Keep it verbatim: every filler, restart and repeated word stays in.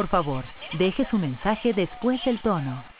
Por favor, deje su mensaje después del tono.